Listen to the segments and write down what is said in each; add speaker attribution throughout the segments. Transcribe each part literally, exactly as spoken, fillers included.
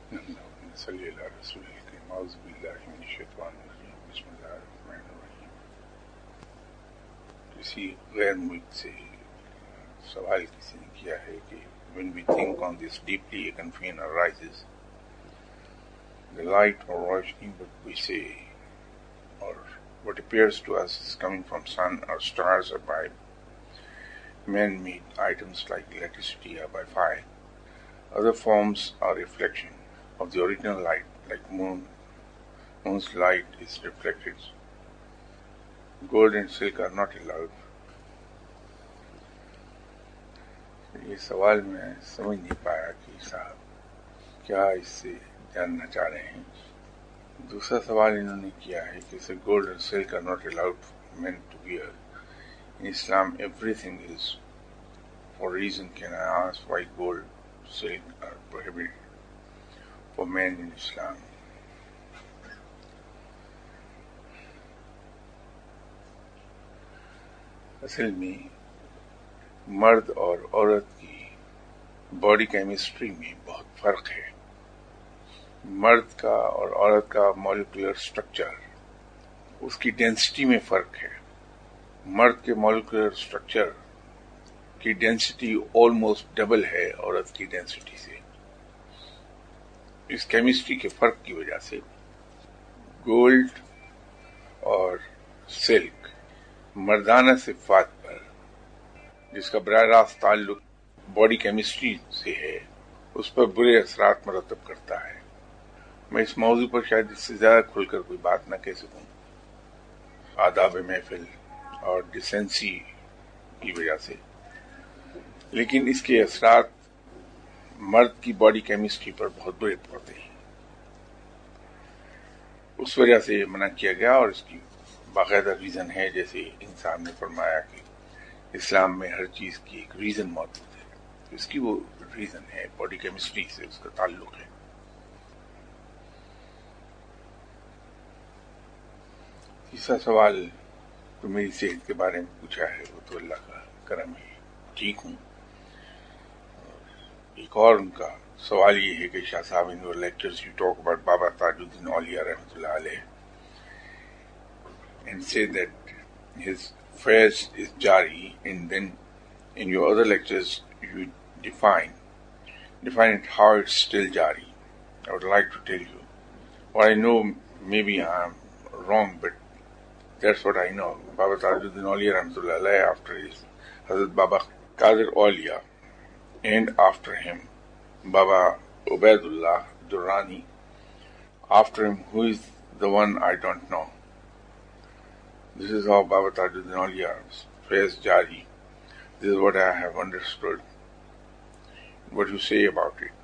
Speaker 1: اللهم صل علی رسول الکریم اعوذ باللہ من الشیطان الرجیم بسم اللہ الرحمن الرحیم. کسی غیر ملک سے سوال کسی نے کیا ہے کہ when we think on this deeply a confusion arises, the light or roshni what we say or what appears to us is coming from sun or stars or by man-made items like electricity or by fire. Other forms are reflection of the original light, like moon. Moon's light is reflected. Gold and silk are not allowed. یہ سوال میں سمجھ نہیں پایا کہ صاحب کیا اس سے جاننا چاہ رہے ہیں. دوسرا سوال انہوں نے کیا ہے کہ sir gold and silk are not allowed men to wear in Islam. Everything is for reason. Can I ask why gold silk are prohibited for men in Islam? اصل میں مرد اور عورت کی باڈی کیمسٹری میں بہت فرق ہے. مرد کا اور عورت کا مالیکولر اسٹرکچر، اس کی ڈینسٹی میں فرق ہے. مرد کے مالیکولر اسٹرکچر کی ڈینسٹی آلموسٹ ڈبل ہے عورت کی ڈینسٹی سے. اس کیمسٹری کے فرق کی وجہ سے گولڈ اور سلک مردانہ صفات پر، جس کا براہ راست تعلق باڈی کیمسٹری سے ہے، اس پر برے اثرات مرتب کرتا ہے. میں اس موضوع پر شاید اس سے زیادہ کھل کر کوئی بات نہ کہہ سکوں آداب محفل اور ڈیسنسی کی وجہ سے، لیکن اس کے اثرات مرد کی باڈی کیمسٹری پر بہت برے پڑتے ہیں. اس وجہ سے منع کیا گیا، اور اس کی باقاعدہ ریزن ہے. جیسے انسان نے فرمایا کہ اسلام میں ہر چیز کی ایک ریزن موجود ہے، اس کی وہ ریزن ہے باڈی کیمسٹری سے اس کا تعلق ہے. تیسرا سوال تو میری صحت کے بارے میں پوچھا ہے، وہ تو اللہ کا کرم ہے، ٹھیک ہوں. ایک اور ان کا سوال یہ ہے کہ Shah Sahab in your lectures you talk about Baba تاج الدین اولیاء رحمۃ اللہ علیہ and say that his faiz is jari, and then in your other lectures you define define it how it's still jari. I would like to tell you what I know. Maybe I'm wrong, but that's what I know. Baba Tajuddin Awliya Rahmatullah Alayhi, after his Hazrat Baba Qadir Awliya, and after him Baba Ubaidullah Durrani. After him, who is the one I don't know. This is how Baba Tajuddin Awliya's faiz jari. This is what I have understood. What you say about it.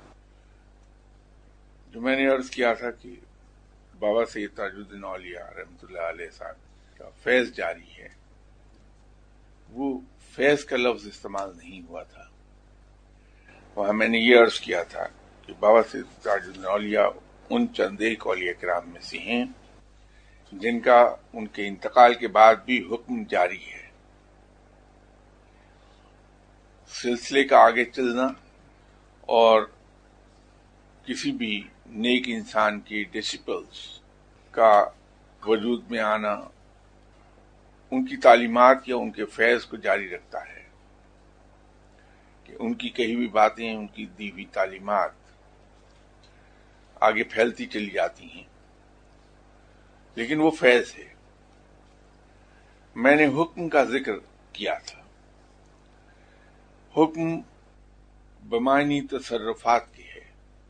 Speaker 1: جو میں نے عرض کیا تھا کہ بابا سید تاج الدین اولیاء رحمۃ اللہ علیہ صاحب کا فیض جاری ہے، وہ فیض کا لفظ استعمال نہیں ہوا تھا. وہاں میں نے یہ عرض کیا تھا کہ بابا سید تاج الدین اولیاء ان چند ایک اولیاء کرام میں سے ہیں جن کا ان کے انتقال کے بعد بھی حکم جاری ہے. سلسلے کا آگے چلنا اور کسی بھی نیک انسان کے ڈسپلز کا وجود میں آنا ان کی تعلیمات یا ان کے فیض کو جاری رکھتا ہے، کہ ان کی کہی ہوئی باتیں، ان کی دی ہوئی تعلیمات آگے پھیلتی چلی جاتی ہیں، لیکن وہ فیض ہے. میں نے حکم کا ذکر کیا تھا. حکم بمعنی تصرفات کے ہے.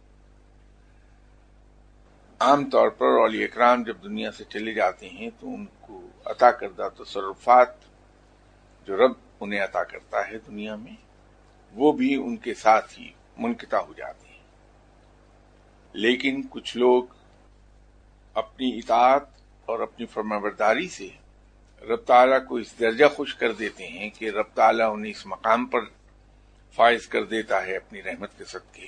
Speaker 1: عام طور پر اولیاء اکرام جب دنیا سے چلے جاتے ہیں تو ان کو عطا کردہ تصرفات جو رب انہیں عطا کرتا ہے دنیا میں، وہ بھی ان کے ساتھ ہی منقطع ہو جاتے ہیں. لیکن کچھ لوگ اپنی اطاعت اور اپنی فرمانبرداری سے رب تعالیٰ کو اس درجہ خوش کر دیتے ہیں کہ رب تعالیٰ انہیں اس مقام پر فائز کر دیتا ہے اپنی رحمت کے صدقے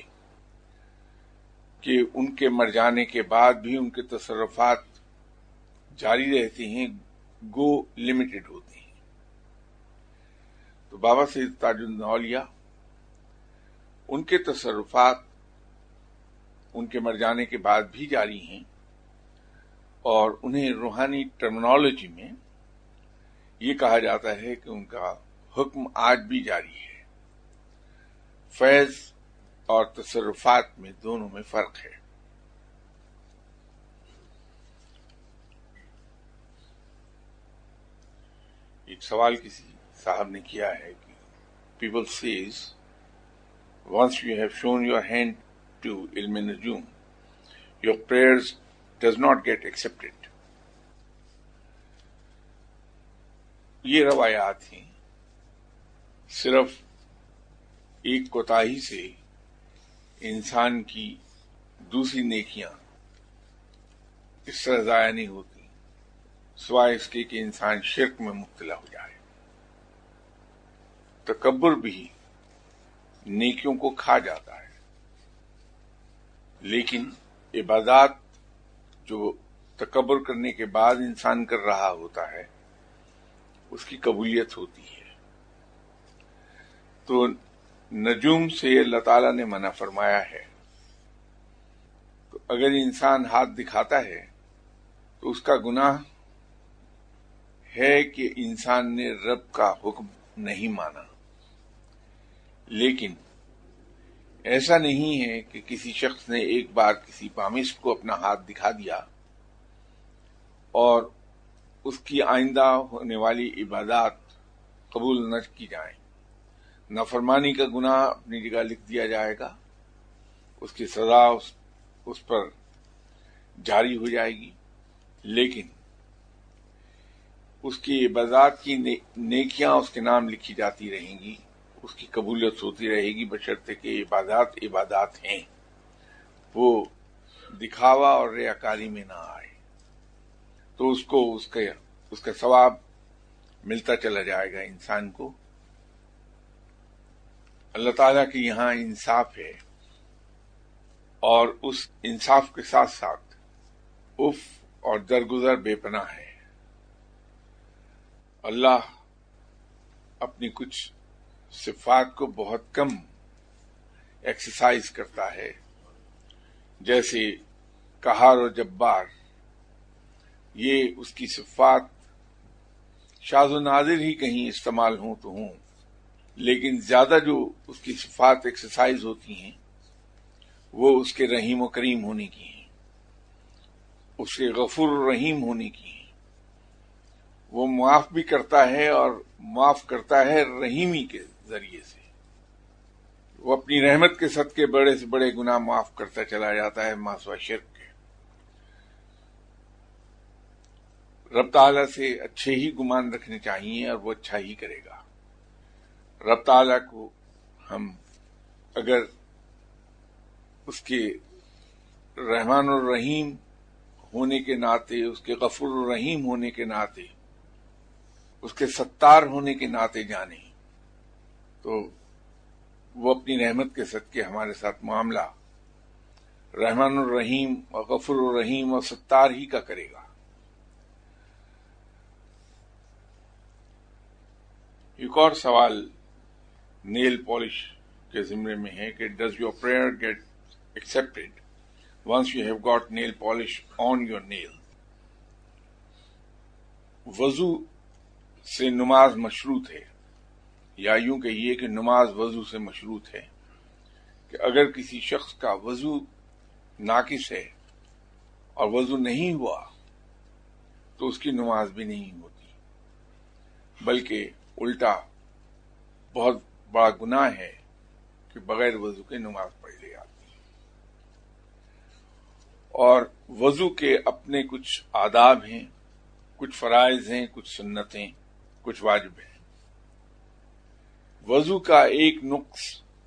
Speaker 1: کہ ان کے مر جانے کے بعد بھی ان کے تصرفات جاری رہتے ہیں، گو لمیٹڈ ہوتے ہیں. تو بابا سید تاج الدین اولیاء ان کے تصرفات ان کے مر جانے کے بعد بھی جاری ہیں، اور انہیں روحانی ٹرمنالوجی میں یہ کہا جاتا ہے کہ ان کا حکم آج بھی جاری ہے۔ فیض اور تصرفات میں دونوں میں فرق ہے۔ ایک سوال کسی صاحب نے کیا ہے کہ people says once you have shown your hand to علم نجوم your prayers does not get accepted۔ یہ روایات ہیں، صرف ایک کوتاہی سے انسان کی دوسری نیکیاں اس طرح ضائع نہیں ہوتی سوائے اس کے کہ انسان شرک میں مبتلا ہو جائے۔ تکبر بھی نیکیوں کو کھا جاتا ہے، لیکن عبادات جو تکبر کرنے کے بعد انسان کر رہا ہوتا ہے اس کی قبولیت ہوتی ہے۔ تو نجوم سے اللہ تعالیٰ نے منع فرمایا ہے، تو اگر انسان ہاتھ دکھاتا ہے تو اس کا گناہ ہے کہ انسان نے رب کا حکم نہیں مانا۔ لیکن ایسا نہیں ہے کہ کسی شخص نے ایک بار کسی پامسٹ کو اپنا ہاتھ دکھا دیا اور اس کی آئندہ ہونے والی عبادات قبول نہ کی جائیں۔ نافرمانی کا گناہ اپنی جگہ لکھ دیا جائے گا، اس کی سزا اس, اس پر جاری ہو جائے گی، لیکن اس کی عبادات کی نیکیاں اس کے نام لکھی جاتی رہیں گی، اس کی قبولیت ہوتی رہے گی، بشرطے کہ عبادات عبادات ہیں، وہ دکھاوا اور ریاکاری میں نہ آئے، تو اس کو اس کا اس کا ثواب ملتا چلا جائے گا انسان کو۔ اللہ تعالیٰ کے یہاں انصاف ہے، اور اس انصاف کے ساتھ ساتھ اف اور درگزر بے پناہ ہے۔ اللہ اپنی کچھ صفات کو بہت کم ایکسرسائز کرتا ہے، جیسے قہار و جبار، یہ اس کی صفات شاذ و نادر ہی کہیں استعمال ہوں تو ہوں، لیکن زیادہ جو اس کی صفات ایکسرسائز ہوتی ہیں وہ اس کے رحیم و کریم ہونے کی ہیں، اس کے غفور و رحیم ہونے کی ہیں۔ وہ معاف بھی کرتا ہے اور معاف کرتا ہے رحیمی کے ذریعے سے۔ وہ اپنی رحمت کے صدقے بڑے سے بڑے گناہ معاف کرتا چلا جاتا ہے ما سوا شرک کے۔ رب تعالیٰ سے اچھے ہی گمان رکھنے چاہیے اور وہ اچھا ہی کرے گا۔ رب تعالیٰ کو ہم اگر اس کے رحمان الرحیم ہونے کے ناطے، اس کے غفور الرحیم ہونے کے ناطے، اس کے ستار ہونے کے ناطے جانیں، تو وہ اپنی رحمت کے صدقے ہمارے ساتھ معاملہ رحمان الرحیم اور غفور الرحیم اور ستار ہی کا کرے گا۔ ایک اور سوال نیل پالش کے زمرے میں ہے کہ does your prayer get accepted once you have got nail polish on your nail? وضو سے نماز مشروط ہے، یا یوں کہیے کہ نماز وضو سے مشروط ہے، کہ اگر کسی شخص کا وضو ناقص ہے اور وضو نہیں ہوا تو اس کی نماز بھی نہیں ہوتی، بلکہ الٹا بہت بڑا گناہ ہے کہ بغیر وضو کے نماز پڑھ لی جاتی ہے۔ اور وضو کے اپنے کچھ آداب ہیں، کچھ فرائض ہیں، کچھ سنتیں، کچھ واجب ہیں۔ وضو کا ایک نقص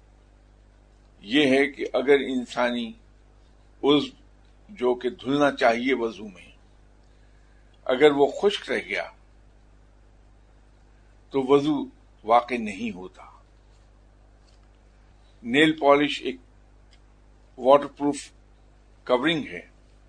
Speaker 1: یہ ہے کہ اگر انسانی عضو جو کہ دھلنا چاہیے وضو میں، اگر وہ خشک رہ گیا تو وضو واقع نہیں ہوتا۔ نیل پالش ایک واٹر پروف کورنگ ہے،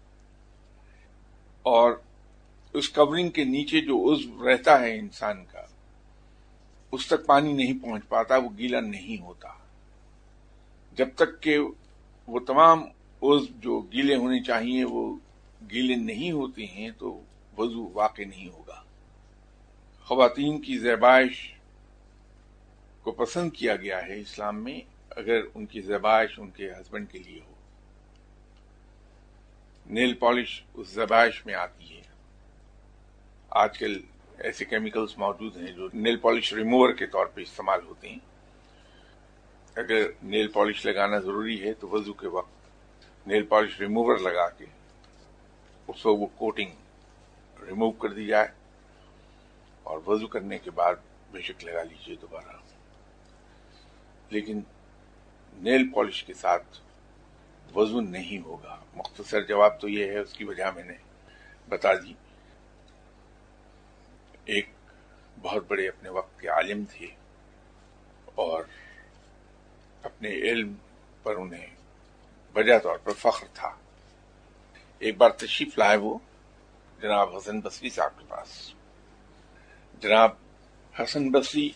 Speaker 1: اور اس کورنگ کے نیچے جو عضو رہتا ہے انسان کا، اس تک پانی نہیں پہنچ پاتا، وہ گیلا نہیں ہوتا، جب تک کہ وہ تمام عضو جو گیلے ہونے چاہیے وہ گیلے نہیں ہوتے ہیں تو وضو واقع نہیں ہوگا۔ خواتین کی زیبائش کو پسند کیا گیا ہے اسلام میں اگر ان کی زیبائش ان کے ہسبینڈ کے لیے ہو۔ نیل پالش اس زیبائش میں آتی ہے۔ آج کل ایسے کیمیکلز موجود ہیں جو نیل پالش ریموور کے طور پہ استعمال ہوتے ہیں۔ اگر نیل پالش لگانا ضروری ہے تو وضو کے وقت نیل پالش ریموور لگا کے اس کو وہ کوٹنگ ریموو کر دی جائے اور وضو کرنے کے بعد بے شک لگا لیجیے دوبارہ، لیکن نیل پالش کے ساتھ وضو نہیں ہوگا۔ مختصر جواب تو یہ ہے، اس کی وجہ میں نے بتا دی۔ ایک بہت بڑے اپنے وقت کے عالم تھے اور اپنے علم پر انہیں بجا طور پر فخر تھا۔ ایک بار تشریف لائے وہ جناب حسن بصری صاحب کے پاس۔ جناب حسن بصری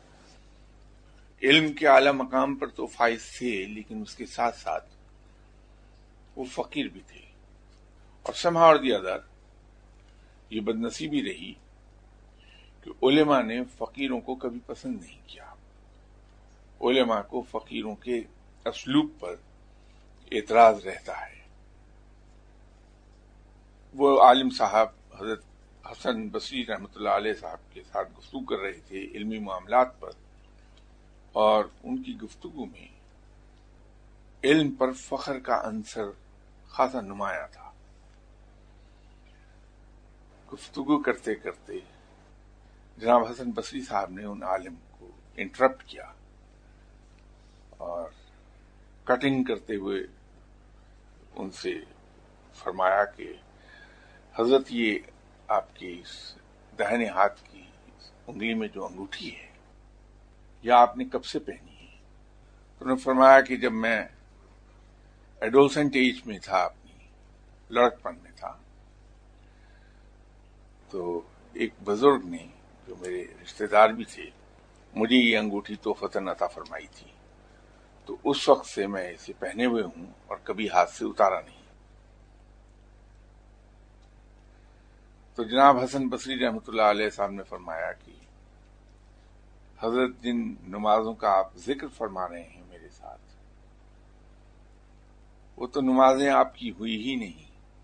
Speaker 1: علم کے اعلی مقام پر تو فائز تھے، لیکن اس کے ساتھ ساتھ وہ فقیر بھی تھے، اور سمہا اور دی ادر یہ بدنصیبی رہی کہ علماء نے فقیروں کو کبھی پسند نہیں کیا۔ علماء کو فقیروں کے اسلوب پر اعتراض رہتا ہے۔ وہ عالم صاحب حضرت حسن بصری رحمۃ اللہ علیہ صاحب کے ساتھ گفتگو کر رہے تھے علمی معاملات پر، اور ان کی گفتگو میں علم پر فخر کا عنصر خاصا نمایاں تھا۔ گفتگو کرتے کرتے جناب حسن بصری صاحب نے ان عالم کو انٹرپٹ کیا اور کٹنگ کرتے ہوئے ان سے فرمایا کہ حضرت یہ آپ کی اس داہنے ہاتھ کی انگلی میں جو انگوٹھی ہے یہ آپ نے کب سے پہنی ہے؟ تو انہوں نے فرمایا کہ جب میں ایڈولسنٹ ایج میں تھا، اپنی لڑکپن میں تھا، تو ایک بزرگ نے جو میرے رشتہ دار بھی تھے مجھے یہ انگوٹھی تحفتاً عطا فرمائی تھی، تو اس وقت سے میں اسے پہنے ہوئے ہوں اور کبھی ہاتھ سے اتارا نہیں۔ تو جناب حسن بصری رحمۃ اللہ علیہ صاحب نے فرمایا کہ حضرت جن نمازوں کا آپ ذکر فرما رہے ہیں میرے ساتھ، وہ تو نمازیں آپ کی ہوئی ہی نہیں،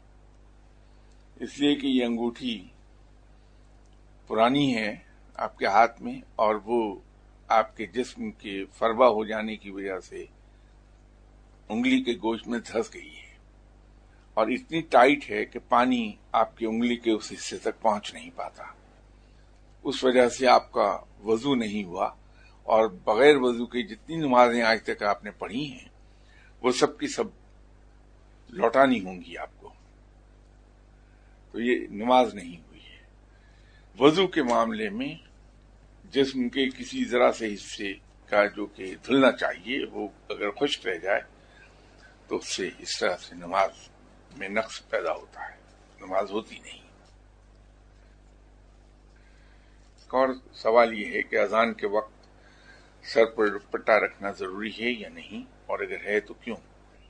Speaker 1: اس لیے کہ یہ انگوٹھی پرانی ہے آپ کے ہاتھ میں، اور وہ آپ کے جسم کے فربا ہو جانے کی وجہ سے انگلی کے گوشت میں دھس گئی ہے، اور اتنی ٹائٹ ہے کہ پانی آپ کی انگلی کے اس حصے تک پہنچ نہیں پاتا۔ اس وجہ سے آپ کا وضو نہیں ہوا، اور بغیر وضو کے جتنی نمازیں آج تک آپ نے پڑھی ہیں وہ سب کی سب لوٹانی ہوں گی آپ کو، تو یہ نماز نہیں ہوئی ہے۔ وضو کے معاملے میں جسم کے کسی ذرا سے حصے کا جو کہ دھلنا چاہیے وہ اگر خشک رہ جائے تو اس سے اس طرح سے نماز میں نقص پیدا ہوتا ہے، نماز ہوتی نہیں۔ ایک اور سوال یہ ہے کہ اذان کے وقت سر پر دوپٹہ رکھنا ضروری ہے یا نہیں، اور اگر ہے تو کیوں؟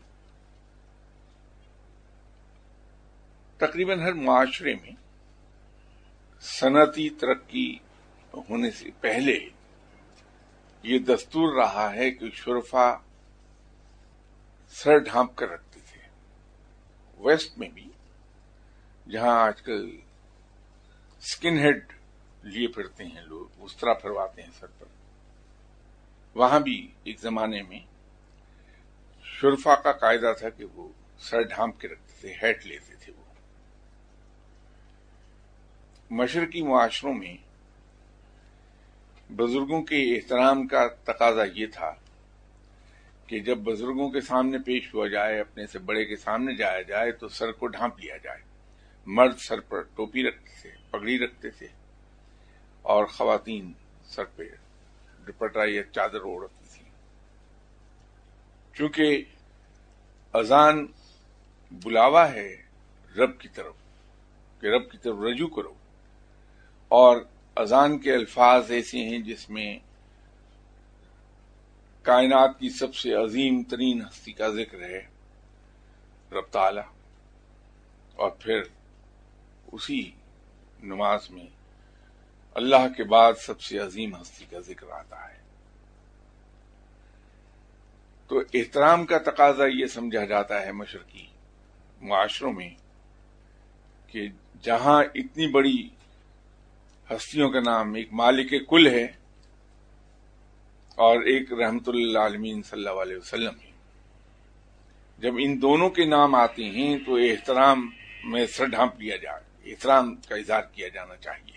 Speaker 1: تقریباً ہر معاشرے میں صنعتی ترقی ہونے سے پہلے یہ دستور رہا ہے کہ شرفا سر ڈھانپ کر رکھتے تھے۔ ویسٹ میں بھی، جہاں آج کل اسکن ہیڈ لیے پھرتے ہیں لوگ، اس طرح پھرواتے ہیں سر پر، وہاں بھی ایک زمانے میں شرفا کا قاعدہ تھا کہ وہ سر ڈھانپ کے رکھتے تھے، ہیٹ لیتے تھے۔ وہ مشرقی معاشروں میں بزرگوں کے احترام کا تقاضا یہ تھا کہ جب بزرگوں کے سامنے پیش ہوا جائے، اپنے سے بڑے کے سامنے جایا جائے تو سر کو ڈھانپ لیا جائے۔ مرد سر پر ٹوپی رکھتے تھے، پگڑی رکھتے تھے، اور خواتین سر پہ دوپٹہ یا چادر اوڑھ رکھتی تھی۔ چونکہ اذان بلاوا ہے رب کی طرف کہ رب کی طرف رجوع کرو، اور اذان کے الفاظ ایسے ہیں جس میں کائنات کی سب سے عظیم ترین ہستی کا ذکر ہے، رب تعالی، اور پھر اسی نماز میں اللہ کے بعد سب سے عظیم ہستی کا ذکر آتا ہے۔ تو احترام کا تقاضا یہ سمجھا جاتا ہے مشرقی معاشروں میں کہ جہاں اتنی بڑی ہستیوں کا نام، ایک مالک کل ہے اور ایک رحمت للعالمین صلی اللہ علیہ وسلم ہے، جب ان دونوں کے نام آتے ہیں تو احترام میں سر ڈھانپ لیا جائے، احترام کا اظہار کیا جانا چاہیے۔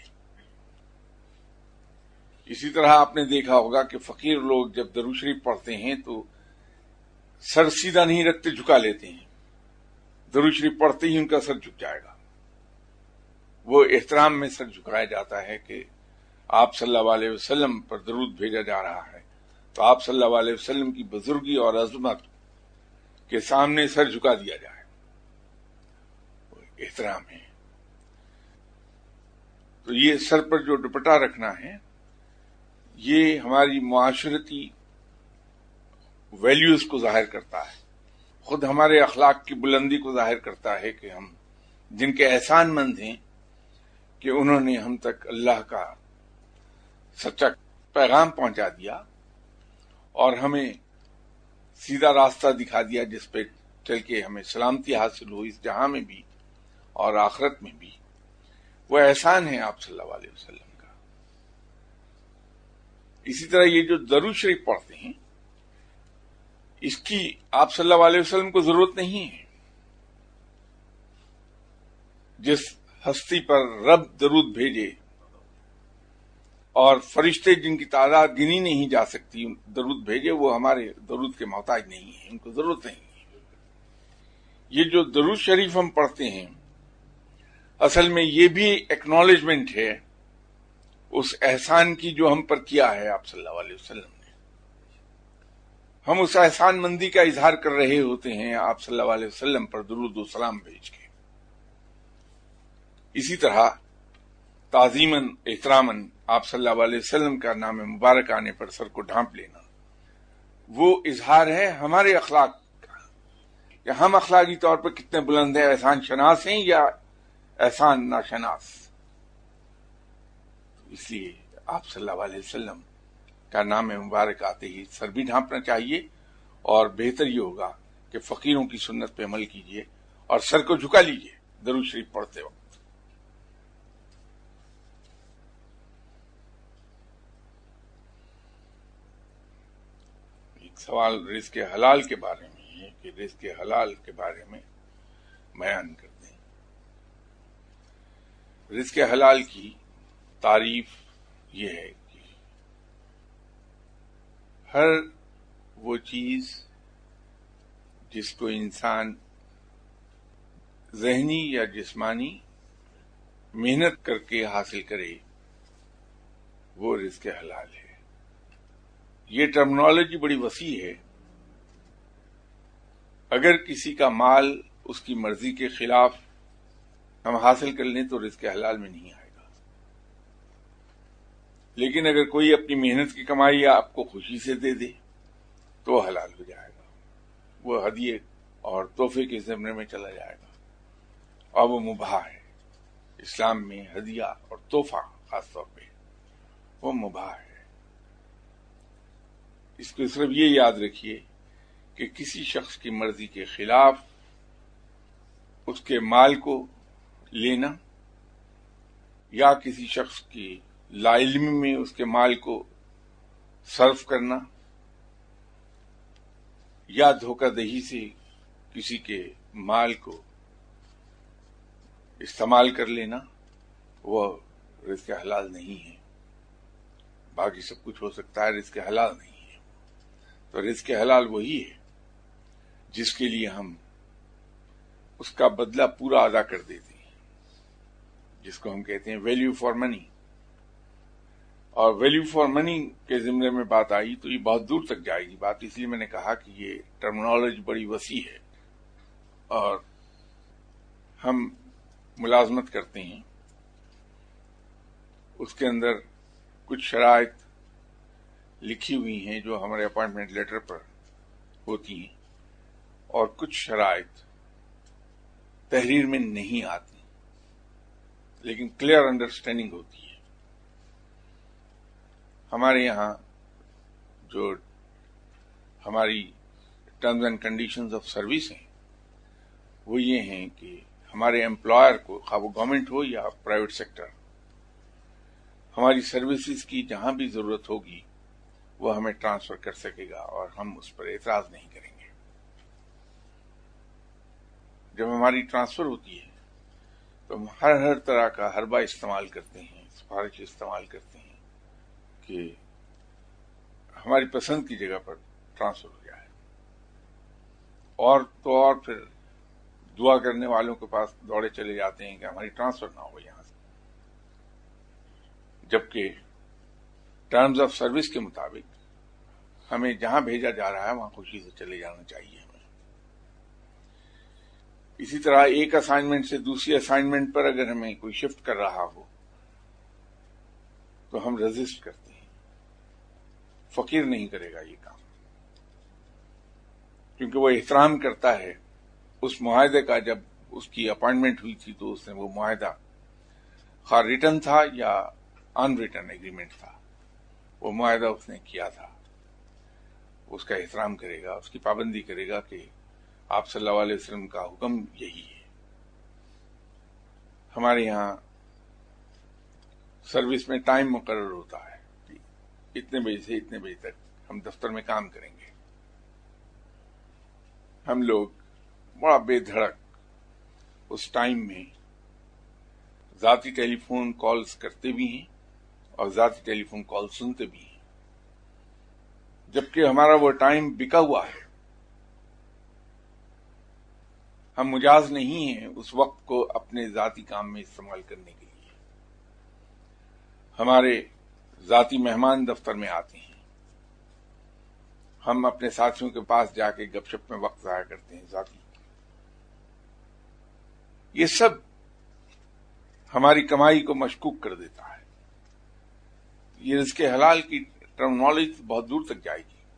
Speaker 1: اسی طرح آپ نے دیکھا ہوگا کہ فقیر لوگ جب درود شریف پڑھتے ہیں تو سر سیدھا نہیں رکھتے، جھکا لیتے ہیں، درود شریف پڑھتے ہی ان کا سر جھک جائے گا۔ وہ احترام میں سر جھکایا جاتا ہے کہ آپ صلی اللہ علیہ وسلم پر درود بھیجا جا رہا ہے، تو آپ صلی اللہ علیہ وسلم کی بزرگی اور عظمت کے سامنے سر جھکا دیا جائے، وہ احترام ہے۔ تو یہ سر پر جو دوپٹہ رکھنا ہے، یہ ہماری معاشرتی ویلیوز کو ظاہر کرتا ہے، خود ہمارے اخلاق کی بلندی کو ظاہر کرتا ہے کہ ہم جن کے احسان مند ہیں کہ انہوں نے ہم تک اللہ کا سچا پیغام پہنچا دیا اور ہمیں سیدھا راستہ دکھا دیا جس پہ چل کے ہمیں سلامتی حاصل ہو اس جہاں میں بھی اور آخرت میں بھی۔ وہ احسان ہے آپ صلی اللہ علیہ وسلم کا۔ اسی طرح یہ جو درود شریف پڑھتے ہیں، اس کی آپ صلی اللہ علیہ وسلم کو ضرورت نہیں ہے۔ جس ہستی پر رب درود بھیجے اور فرشتے جن کی تعداد گنی نہیں جا سکتی درود بھیجے، وہ ہمارے درود کے محتاج نہیں ہیں، ان کو ضرورت نہیں ہے۔ یہ جو درود شریف ہم پڑھتے ہیں، اصل میں یہ بھی ایکنالجمنٹ ہے اس احسان کی جو ہم پر کیا ہے آپ صلی اللہ علیہ وسلم نے۔ ہم اس احسان مندی کا اظہار کر رہے ہوتے ہیں آپ صلی اللہ علیہ وسلم پر درود و سلام بھیج کے۔ اسی طرح تعظیماً احتراماً آپ صلی اللہ علیہ وسلم کا نام مبارک آنے پر سر کو ڈھانپ لینا، وہ اظہار ہے ہمارے اخلاق کا کہ ہم اخلاقی طور پر کتنے بلند ہیں، احسان شناس ہیں یا احسان ناشناس۔ اس لیے آپ صلی اللہ علیہ وسلم کا نام مبارک آتے ہی سر بھی ڈھانپنا چاہیے، اور بہتر یہ ہوگا کہ فقیروں کی سنت پہ عمل کیجیے اور سر کو جھکا لیجیے درود شریف پڑھتے وقت۔ ایک سوال رزق حلال کے بارے میں ہے کہ رزق حلال کے بارے میں بیان کرتے ہیں۔ رزق حلال کی تعریف یہ ہے کہ ہر وہ چیز جس کو انسان ذہنی یا جسمانی محنت کر کے حاصل کرے، وہ رزق حلال ہے۔ یہ ٹرمنالوجی بڑی وسیع ہے۔ اگر کسی کا مال اس کی مرضی کے خلاف ہم حاصل کر لیں تو رزق حلال میں نہیں آئے گا، لیکن اگر کوئی اپنی محنت کی کمائی آپ کو خوشی سے دے دے تو حلال ہو جائے گا، وہ ہدیے اور تحفے کے ضمن میں چلا جائے گا، اور وہ مباح ہے۔ اسلام میں ہدیہ اور تحفہ خاص طور پہ وہ مباح ہے۔ اس کو صرف یہ یاد رکھیے کہ کسی شخص کی مرضی کے خلاف اس کے مال کو لینا یا کسی شخص کی لا علمی میں اس کے مال کو صرف کرنا یا دھوکہ دہی سے کسی کے مال کو استعمال کر لینا، وہ رزق حلال نہیں ہے۔ باقی سب کچھ ہو سکتا ہے، رزق حلال نہیں ہے۔ تو رزق حلال وہی ہے جس کے لیے ہم اس کا بدلہ پورا ادا کر دیتے ہیں، جس کو ہم کہتے ہیں ویلیو فار منی۔ اور ویلیو فار منی کے ضمن میں بات آئی تو یہ بہت دور تک جائے گی بات، اس لیے میں نے کہا کہ یہ ٹرمنالوجی بڑی وسیع ہے، اور ہم ملازمت کرتے ہیں، اس کے اندر کچھ شرائط لکھی ہوئی ہیں جو ہمارے اپائنٹمنٹ لیٹر پر ہوتی ہیں، اور کچھ شرائط تحریر میں نہیں آتی، لیکن کلیئر انڈرسٹینڈنگ ہوتی ہے۔ ہمارے یہاں جو ہماری terms and conditions of service ہیں وہ یہ ہیں کہ ہمارے امپلائر کو، خواہ وہ گورنمنٹ ہو یا پرائیویٹ سیکٹر، ہماری سروسز کی جہاں بھی ضرورت ہوگی وہ ہمیں ٹرانسفر کر سکے گا اور ہم اس پر اعتراض نہیں کریں گے۔ جب ہماری ٹرانسفر ہوتی ہے تو ہم ہر ہر طرح کا حربہ استعمال کرتے ہیں، سفارش استعمال کرتے ہیں کہ ہماری پسند کی جگہ پر ٹرانسفر ہو جائے، اور تو اور پھر دعا کرنے والوں کے پاس دوڑے چلے جاتے ہیں کہ ہماری ٹرانسفر نہ ہو یہاں سے، جبکہ ٹرمز آف سروس کے مطابق ہمیں جہاں بھیجا جا رہا ہے وہاں خوشی سے چلے جانا چاہیے ہمیں۔ اسی طرح ایک اسائنمنٹ سے دوسری اسائنمنٹ پر اگر ہمیں کوئی شفٹ کر رہا ہو تو ہم رجسٹ کرتے ہیں۔ فقیر نہیں کرے گا یہ کام، کیونکہ وہ احترام کرتا ہے اس معاہدے کا۔ جب اس کی اپائنٹمنٹ ہوئی تھی تو اس نے وہ معاہدہ، خواہ ریٹن تھا یا ان ریٹن ایگریمنٹ تھا، وہ معاہدہ اس نے کیا تھا، اس کا احترام کرے گا، اس کی پابندی کرے گا کہ آپ صلی اللہ علیہ وسلم کا حکم یہی ہے۔ ہمارے یہاں سروس میں ٹائم مقرر ہوتا ہے کہ اتنے بجے سے اتنے بجے تک ہم دفتر میں کام کریں گے۔ ہم لوگ بڑا بے دھڑک اس ٹائم میں ذاتی ٹیلی فون کالز کرتے بھی ہیں اور ذاتی ٹیلی فون کال سنتے بھی ہیں، جبکہ ہمارا وہ ٹائم بکا ہوا ہے۔ ہم مجاز نہیں ہیں اس وقت کو اپنے ذاتی کام میں استعمال کرنے کے لیے۔ ہمارے ذاتی مہمان دفتر میں آتے ہیں، ہم اپنے ساتھیوں کے پاس جا کے گپ شپ میں وقت ضائع کرتے ہیں ذاتی۔ یہ سب ہماری کمائی کو مشکوک کر دیتا ہے۔ یہ رزق حلال کی ٹرمنالوجی بہت دور تک جائے گی۔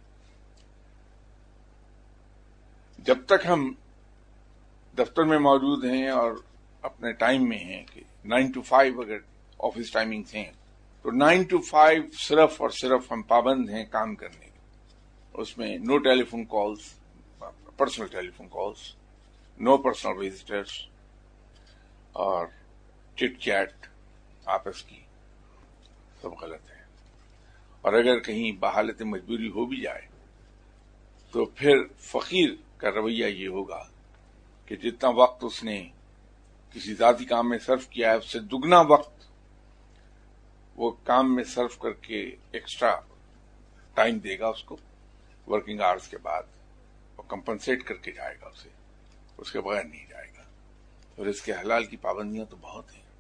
Speaker 1: جب تک ہم دفتر میں موجود ہیں اور اپنے ٹائم میں ہیں کہ نائن ٹو فائیو اگر آفس ٹائمنگز ہیں تو نائن ٹو فائیو صرف اور صرف ہم پابند ہیں کام کرنے کے۔ اس میں no telephone calls, personal telephone calls, no personal visitors اور چٹ چیٹ آپس کی، سب غلط ہے۔ اور اگر کہیں بحالت مجبوری ہو بھی جائے تو پھر فقیر کا رویہ یہ ہوگا کہ جتنا وقت اس نے کسی ذاتی کام میں صرف کیا ہے اس سے دگنا وقت وہ کام میں صرف کر کے ایکسٹرا ٹائم دے گا اس کو ورکنگ آورز کے بعد، اور کمپنسیٹ کر کے جائے گا اسے، اس کے بغیر نہیں جائے گا۔ اور اس کے حلال کی پابندیاں تو بہت ہیں۔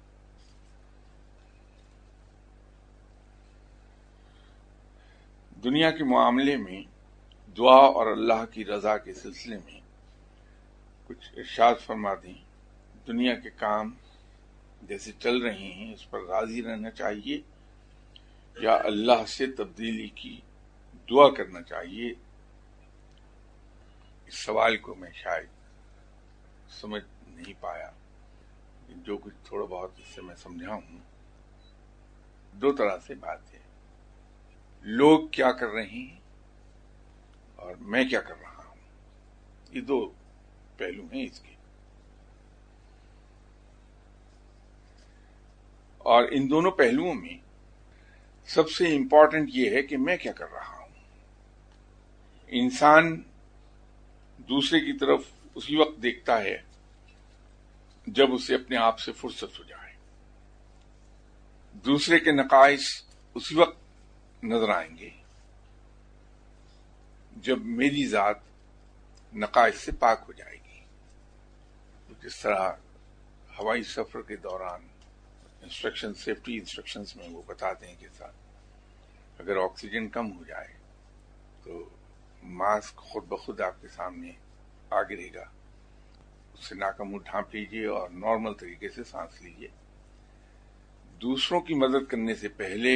Speaker 1: دنیا کے معاملے میں دعا اور اللہ کی رضا کے سلسلے میں کچھ ارشاد فرما دیں۔ دنیا کے کام جیسے چل رہے ہیں اس پر راضی رہنا چاہیے یا اللہ سے تبدیلی کی دعا کرنا چاہیے؟ اس سوال کو میں شاید سمجھ نہیں پایا، جو کچھ تھوڑا بہت اس سے میں سمجھا ہوں۔ دو طرح سے بات ہے، لوگ کیا کر رہے ہیں اور میں کیا کر رہا ہوں، یہ دو پہلو ہیں اس کے، اور ان دونوں پہلوؤں میں سب سے امپورٹنٹ یہ ہے کہ میں کیا کر رہا ہوں۔ انسان دوسرے کی طرف اسی وقت دیکھتا ہے جب اسے اپنے آپ سے فرصت ہو جائے، دوسرے کے نقائص اسی وقت نظر آئیں گے جب میری ذات نقائص سے پاک ہو جائے گی۔ جس طرح ہوائی سفر کے دوران انسٹرکشن، سیفٹی انسٹرکشنز میں وہ بتاتے ہیں کہ ساتھ اگر آکسیجن کم ہو جائے تو ماسک خود بخود آپ کے سامنے آ گرے گا، اس سے ناک منہ ڈھانپ لیجیے اور نارمل طریقے سے سانس لیجیے۔ دوسروں کی مدد کرنے سے پہلے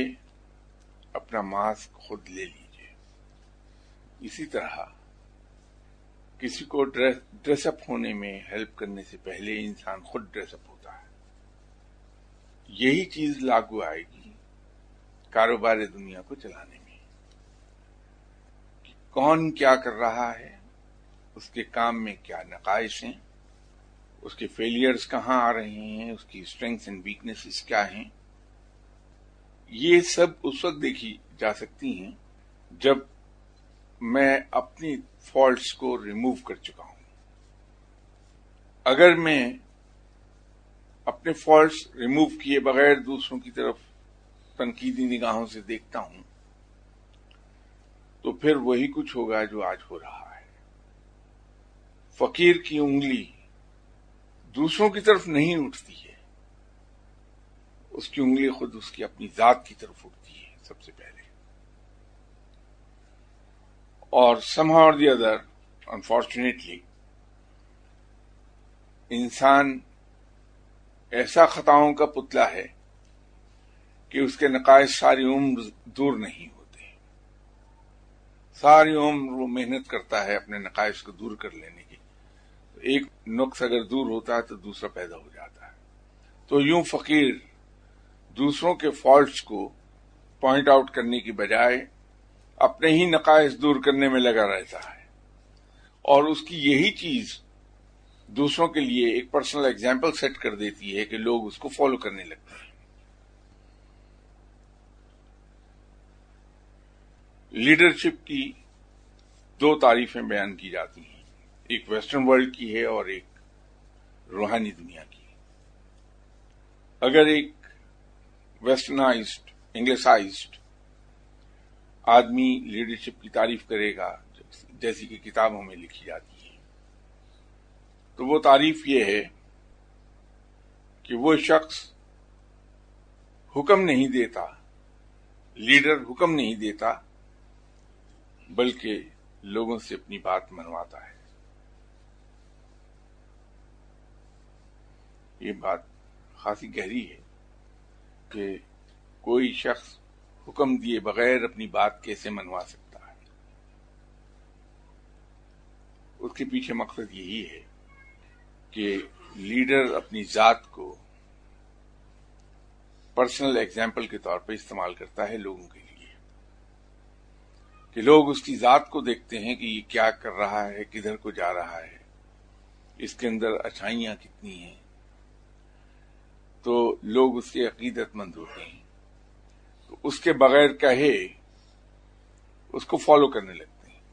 Speaker 1: اپنا ماسک خود لے لیجیے۔ اسی طرح کسی کو ڈریس ڈریس اپ ہونے میں ہیلپ کرنے سے پہلے انسان خود ڈریس اپ ہوتا ہے. یہی چیز لاگو آئے گی کاروبار دنیا کو چلانے میں. کہ کون کیا کر رہا ہے، اس کے کام میں کیا نقائص ہیں، اس کے فیلئرز کہاں آ رہے ہیں، اس کی اسٹرینگس اینڈ ویکنیسز کیا ہیں. یہ سب اس وقت دیکھی جا سکتی ہیں جب میں اپنی فالٹس کو ریموو کر چکا ہوں. اگر میں اپنے فالٹس ریموو کیے بغیر دوسروں کی طرف تنقیدی نگاہوں سے دیکھتا ہوں تو پھر وہی کچھ ہوگا جو آج ہو رہا ہے. فقیر کی انگلی دوسروں کی طرف نہیں اٹھتی ہے، اس کی انگلی خود اس کی اپنی ذات کی طرف اٹھتی ہے سب سے پہلے. اور somehow or the other, unfortunately, انسان ایسا خطاؤں کا پتلا ہے کہ اس کے نقائص ساری عمر دور نہیں ہوتے. ساری عمر وہ محنت کرتا ہے اپنے نقائص کو دور کر لینے کی. ایک نقص اگر دور ہوتا ہے تو دوسرا پیدا ہو جاتا ہے. تو یوں فقیر دوسروں کے فالٹس کو پوائنٹ آؤٹ کرنے کی بجائے اپنے ہی نقائص دور کرنے میں لگا رہتا ہے، اور اس کی یہی چیز دوسروں کے لیے ایک پرسنل ایگزامپل سیٹ کر دیتی ہے کہ لوگ اس کو فالو کرنے لگتے ہیں. لیڈرشپ کی دو تعریفیں بیان کی جاتی ہیں، ایک ویسٹرن ورلڈ کی ہے اور ایک روحانی دنیا کی. اگر ایک ویسٹرنائزڈ انگلسائزڈ آدمی لیڈرشپ کی تعریف کرے گا جیسی کہ کتابوں میں لکھی جاتی ہے، تو وہ تعریف یہ ہے کہ وہ شخص حکم نہیں دیتا، لیڈر حکم نہیں دیتا، بلکہ لوگوں سے اپنی بات منواتا ہے. یہ بات خاصی گہری ہے کہ کوئی شخص حکم دیے بغیر اپنی بات کیسے منوا سکتا ہے. اس کے پیچھے مقصد یہی ہے کہ لیڈر اپنی ذات کو پرسنل ایگزامپل کے طور پہ استعمال کرتا ہے لوگوں کے لیے، کہ لوگ اس کی ذات کو دیکھتے ہیں کہ یہ کیا کر رہا ہے، کدھر کو جا رہا ہے، اس کے اندر اچھائیاں کتنی ہیں. تو لوگ اس کے عقیدت مند ہوتے ہیں، تو اس کے بغیر کہے اس کو فالو کرنے لگتے ہیں.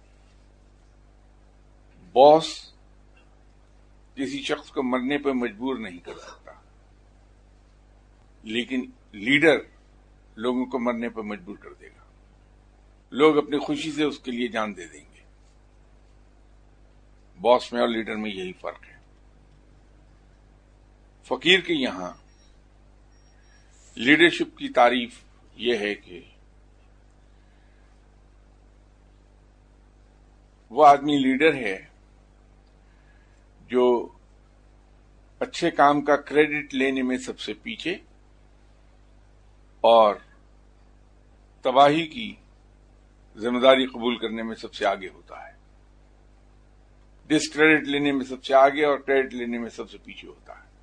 Speaker 1: باس کسی شخص کو مرنے پہ مجبور نہیں کر سکتا، لیکن لیڈر لوگوں کو مرنے پہ مجبور کر دے گا. لوگ اپنی خوشی سے اس کے لیے جان دے دیں گے. باس میں اور لیڈر میں یہی فرق ہے. فقیر کے یہاں لیڈرشپ کی تعریف یہ ہے کہ وہ آدمی لیڈر ہے جو اچھے کام کا کریڈٹ لینے میں سب سے پیچھے اور تباہی کی ذمہ داری قبول کرنے میں سب سے آگے ہوتا ہے. ڈسکریڈٹ لینے میں سب سے آگے اور کریڈٹ لینے میں سب سے پیچھے ہوتا ہے.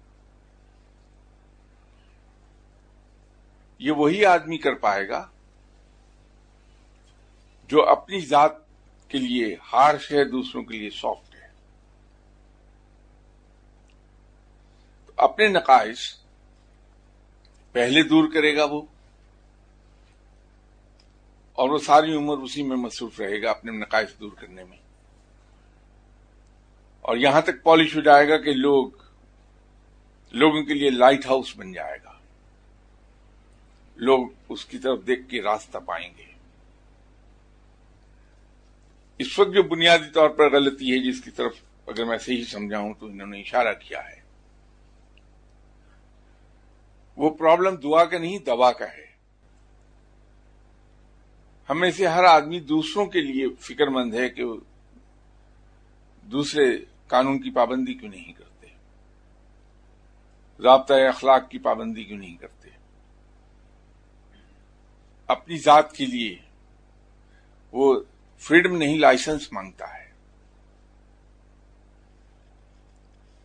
Speaker 1: یہ وہی آدمی کر پائے گا جو اپنی ذات کے لیے ہارش ہے، دوسروں کے لیے سافٹ ہے. تو اپنے نقائص پہلے دور کرے گا وہ، اور وہ ساری عمر اسی میں مصروف رہے گا اپنے نقائص دور کرنے میں، اور یہاں تک پالش ہو جائے گا کہ لوگ لوگوں کے لیے لائٹ ہاؤس بن جائے گا. لوگ اس کی طرف دیکھ کے راستہ پائیں گے. اس وقت جو بنیادی طور پر غلطی ہے جس کی طرف اگر میں صحیح سمجھاؤں تو انہوں نے اشارہ کیا ہے، وہ پرابلم دعا کا نہیں دوا کا ہے. ہم میں سے ہر آدمی دوسروں کے لیے فکر مند ہے کہ دوسرے قانون کی پابندی کیوں نہیں کرتے، ضابطۂ اخلاق کی پابندی کیوں نہیں کرتے. اپنی ذات کے لیے وہ فریڈم نہیں لائسنس مانگتا ہے.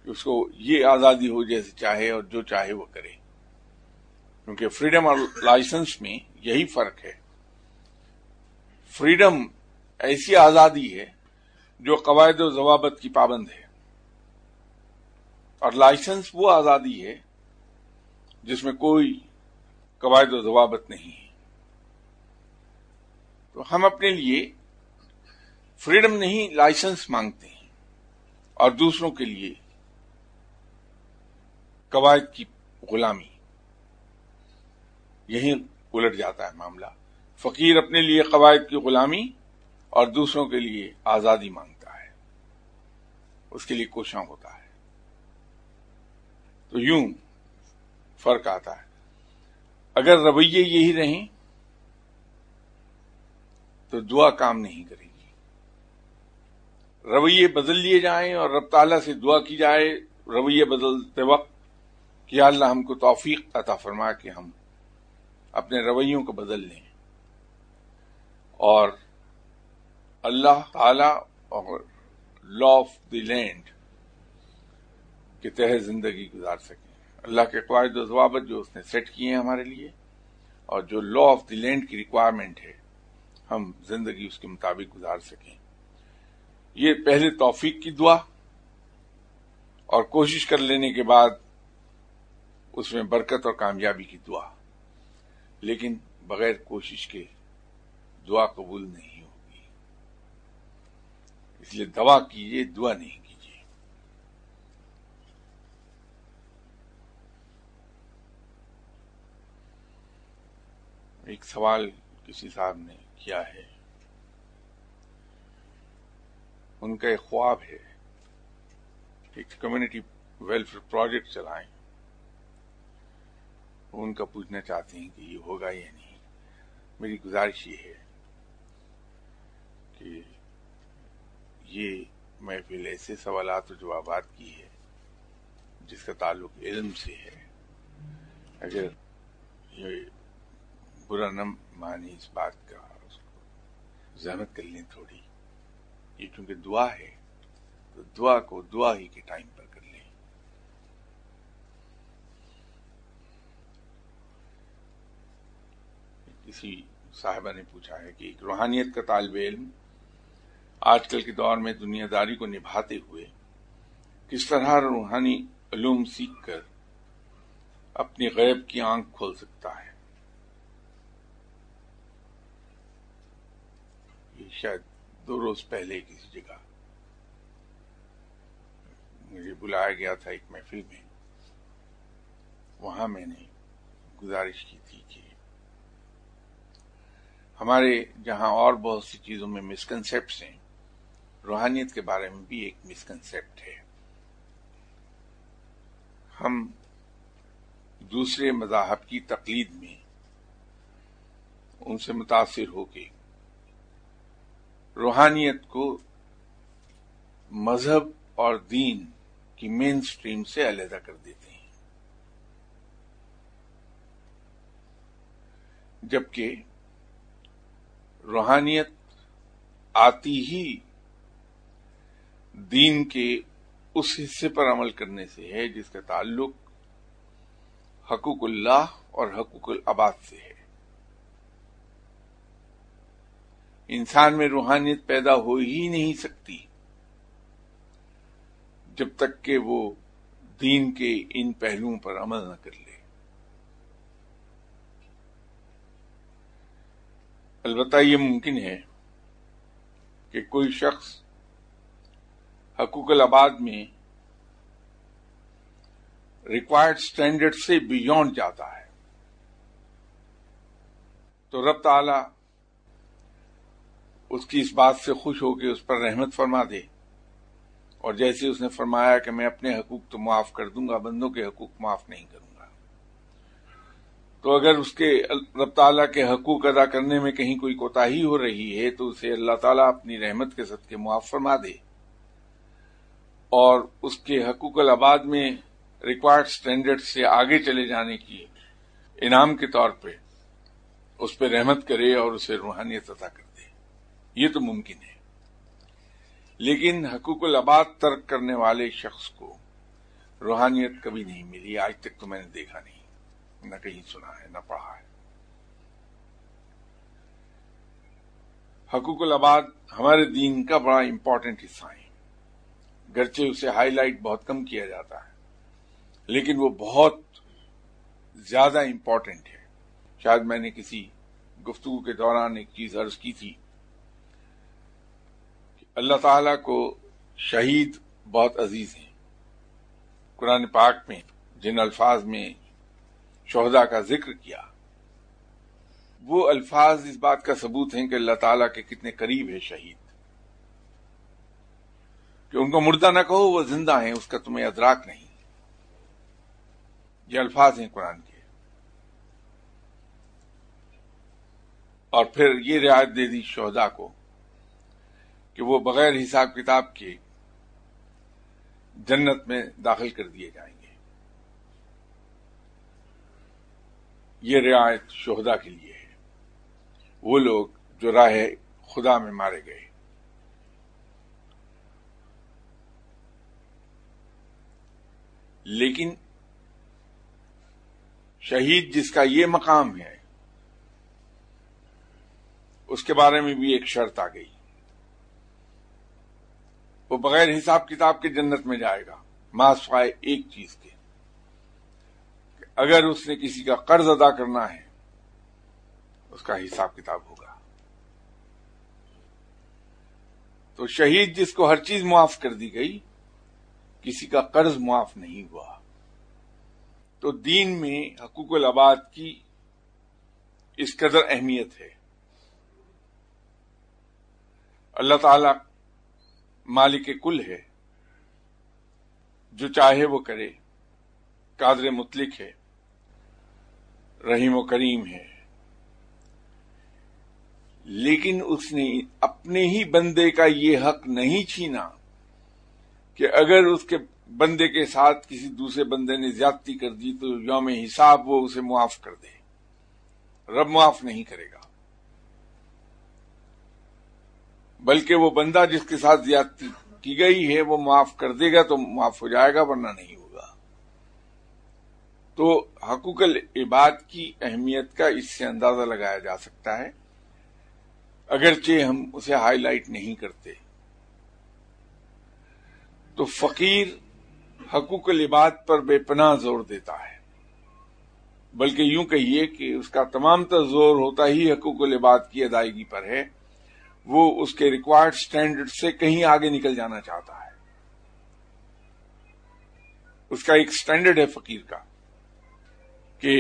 Speaker 1: کہ اس کو یہ آزادی ہو جیسے چاہے اور جو چاہے وہ کرے، کیونکہ فریڈم اور لائسنس میں یہی فرق ہے۔ فریڈم ایسی آزادی ہے جو قواعد و ضوابط کی پابند ہے، اور لائسنس وہ آزادی ہے جس میں کوئی قواعد و ضوابط نہیں ہے۔ تو ہم اپنے لیے فریڈم نہیں لائسنس مانگتے ہیں، اور دوسروں کے لیے قواعد کی غلامی۔ یہی الٹ جاتا ہے معاملہ۔ فقیر اپنے لیے قواعد کی غلامی اور دوسروں کے لیے آزادی مانگتا ہے، اس کے لیے کوشاں ہوتا ہے۔ تو یوں فرق آتا ہے۔ اگر رویے یہی رہیں تو دعا کام نہیں کرے گی۔ رویے بدل لیے جائیں اور رب تعالیٰ سے دعا کی جائے رویے بدلتے وقت کہ یا اللہ ہم کو توفیق عطا فرما کہ ہم اپنے رویوں کو بدل لیں، اور اللہ تعالی اور لا آف دی لینڈ کے تحت زندگی گزار سکیں۔ اللہ کے قواعد و ضوابط جو اس نے سیٹ کیے ہیں ہمارے لیے، اور جو لا آف دی لینڈ کی ریکوائرمنٹ ہے، ہم زندگی اس کے مطابق گزار سکیں۔ یہ پہلے توفیق کی دعا، اور کوشش کر لینے کے بعد اس میں برکت اور کامیابی کی دعا، لیکن بغیر کوشش کے دعا قبول نہیں ہوگی۔ اس لیے دعا کیجیے، دعا نہیں کیجیے۔ ایک سوال کسی صاحب نے کیا ہے، ان کا ایک خواب ہے ایک کمیونٹی ویلفیئر پروجیکٹ چلائیں۔ ان کا پوچھنا چاہتے ہیں کہ یہ ہوگا یا نہیں۔ میری گزارش یہ ہے کہ یہ محفل ایسے سوالات و جوابات کی ہے جس کا تعلق علم سے ہے۔ اگر یہ برا نہ مانی اس بات کا، اس کو زحمت کر لیں تھوڑی، یہ چونکہ دعا ہے تو دعا کو دعا ہی کے ٹائم پر کر لیں۔ کسی صاحبہ نے پوچھا ہے کہ ایک روحانیت کا طالب علم آج کل کے دور میں دنیا داری کو نبھاتے ہوئے کس طرح روحانی علوم سیکھ کر اپنی غیب کی آنکھ کھول سکتا ہے۔ یہ شاید دو روز پہلے کسی جگہ مجھے بلایا گیا تھا ایک محفل میں، وہاں میں نے گزارش کی تھی کہ ہمارے جہاں اور بہت سی چیزوں میں مسکنسیپٹس ہیں، روحانیت کے بارے میں بھی ایک مسکنسیپٹ ہے۔ ہم دوسرے مذاہب کی تقلید میں ان سے متاثر ہو کے روحانیت کو مذہب اور دین کی مین سٹریم سے علیحدہ کر دیتے ہیں، جبکہ روحانیت آتی ہی دین کے اس حصے پر عمل کرنے سے ہے جس کا تعلق حقوق اللہ اور حقوق العباد سے ہے۔ انسان میں روحانیت پیدا ہو ہی نہیں سکتی جب تک کہ وہ دین کے ان پہلوؤں پر عمل نہ کر لے۔ البتہ یہ ممکن ہے کہ کوئی شخص حقوق العباد میں ریکوائرڈ سٹینڈرڈ سے بیونڈ جاتا ہے، تو رب تعالی اس کی اس بات سے خوش ہو کے اس پر رحمت فرما دے، اور جیسے اس نے فرمایا کہ میں اپنے حقوق تو معاف کر دوں گا، بندوں کے حقوق معاف نہیں کروں گا، تو اگر اس کے رب تعالیٰ کے حقوق ادا کرنے میں کہیں کوئی کوتاہی ہو رہی ہے تو اسے اللہ تعالیٰ اپنی رحمت کے صدقے معاف فرما دے، اور اس کے حقوق العباد میں ریکوائرڈ سٹینڈرڈ سے آگے چلے جانے کی انعام کے طور پہ اس پہ رحمت کرے اور اسے روحانیت عطا کر دے۔ یہ تو ممکن ہے، لیکن حقوق العباد ترک کرنے والے شخص کو روحانیت کبھی نہیں ملی، آج تک تو میں نے دیکھا نہیں، نہ کہیں سنا ہے نہ پڑھا ہے۔ حقوق العباد ہمارے دین کا بڑا امپورٹنٹ حصہ ہے، گرچہ اسے ہائی لائٹ بہت کم کیا جاتا ہے، لیکن وہ بہت زیادہ امپورٹنٹ ہے۔ شاید میں نے کسی گفتگو کے دوران ایک چیز عرض کی تھی کہ اللہ تعالیٰ کو شہید بہت عزیز ہیں۔ قرآن پاک میں جن الفاظ میں شہداء کا ذکر کیا، وہ الفاظ اس بات کا ثبوت ہیں کہ اللہ تعالیٰ کے کتنے قریب ہے شہید، کہ ان کو مردہ نہ کہو، وہ زندہ ہیں، اس کا تمہیں ادراک نہیں۔ یہ الفاظ ہیں قرآن کے۔ اور پھر یہ رعایت دے دی شہداء کو کہ وہ بغیر حساب کتاب کے جنت میں داخل کر دیے جائیں گے۔ یہ رعایت شہداء کے لیے ہے، وہ لوگ جو راہ خدا میں مارے گئے۔ لیکن شہید جس کا یہ مقام ہے، اس کے بارے میں بھی ایک شرط آ گئی، وہ بغیر حساب کتاب کے جنت میں جائے گا، ما سوائے ایک چیز کے، کہ اگر اس نے کسی کا قرض ادا کرنا ہے اس کا حساب کتاب ہوگا۔ تو شہید جس کو ہر چیز معاف کر دی گئی، کسی کا قرض معاف نہیں ہوا۔ تو دین میں حقوق العباد کی اس قدر اہمیت ہے۔ اللہ تعالی مالک کل ہے، جو چاہے وہ کرے، قادر مطلق ہے، رحیم و کریم ہے، لیکن اس نے اپنے ہی بندے کا یہ حق نہیں چھینا کہ اگر اس کے بندے کے ساتھ کسی دوسرے بندے نے زیادتی کر دی تو یوم حساب وہ اسے معاف کر دے۔ رب معاف نہیں کرے گا، بلکہ وہ بندہ جس کے ساتھ زیادتی کی گئی ہے وہ معاف کر دے گا تو معاف ہو جائے گا، ورنہ نہیں ہوگا۔ تو حقوق العباد کی اہمیت کا اس سے اندازہ لگایا جا سکتا ہے، اگرچہ ہم اسے ہائی لائٹ نہیں کرتے۔ تو فقیر حقوق العباد پر بے پناہ زور دیتا ہے، بلکہ یوں کہیے کہ اس کا تمام تر زور ہوتا ہی حقوق العباد کی ادائیگی پر ہے۔ وہ اس کے ریکوائرڈ سٹینڈرڈ سے کہیں آگے نکل جانا چاہتا ہے۔ اس کا ایک سٹینڈرڈ ہے فقیر کا کہ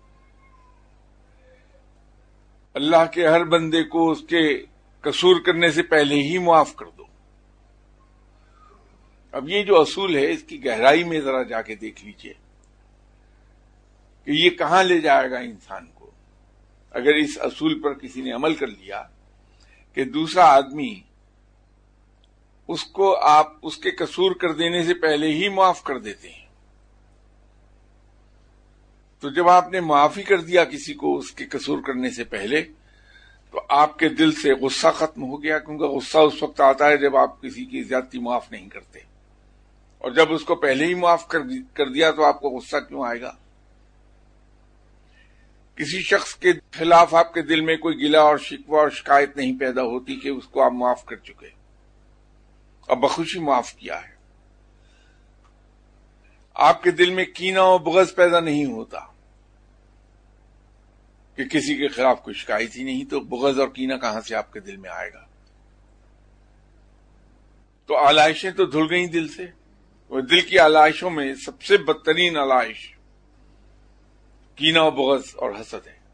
Speaker 1: اللہ کے ہر بندے کو اس کے قصور کرنے سے پہلے ہی معاف کر دو۔ اب یہ جو اصول ہے اس کی گہرائی میں ذرا جا کے دیکھ لیجئے کہ یہ کہاں لے جائے گا انسان کو۔ اگر اس اصول پر کسی نے عمل کر لیا کہ دوسرا آدمی اس کو آپ اس کے قصور کر دینے سے پہلے ہی معاف کر دیتے ہیں، تو جب آپ نے معافی کر دیا کسی کو اس کے قصور کرنے سے پہلے، تو آپ کے دل سے غصہ ختم ہو گیا، کیونکہ غصہ اس وقت آتا ہے جب آپ کسی کی زیادتی معاف نہیں کرتے، اور جب اس کو پہلے ہی معاف کر دیا تو آپ کو غصہ کیوں آئے گا؟ کسی شخص کے خلاف آپ کے دل میں کوئی گلہ اور شکوہ اور شکایت نہیں پیدا ہوتی کہ اس کو آپ معاف کر چکے، اب بخوشی معاف کیا ہے۔ آپ کے دل میں کینہ اور بغض پیدا نہیں ہوتا کہ کسی کے خلاف کوئی شکایت ہی نہیں، تو بغض اور کینہ کہاں سے آپ کے دل میں آئے گا؟ تو آلائشیں تو دھل گئیں دل سے۔ وہ دل کی آلائشوں میں سب سے بدترین آلائش کینہ و بغض اور حسد ہے۔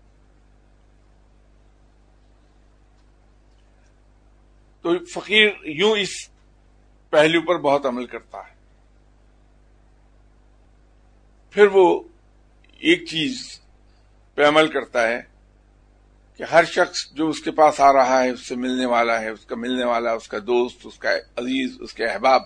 Speaker 1: تو فقیر یوں اس پہلو پر بہت عمل کرتا ہے۔ پھر وہ ایک چیز پہ عمل کرتا ہے کہ ہر شخص جو اس کے پاس آ رہا ہے، اس سے ملنے والا ہے، اس کا ملنے والا، اس کا دوست، اس کا عزیز، اس کے احباب،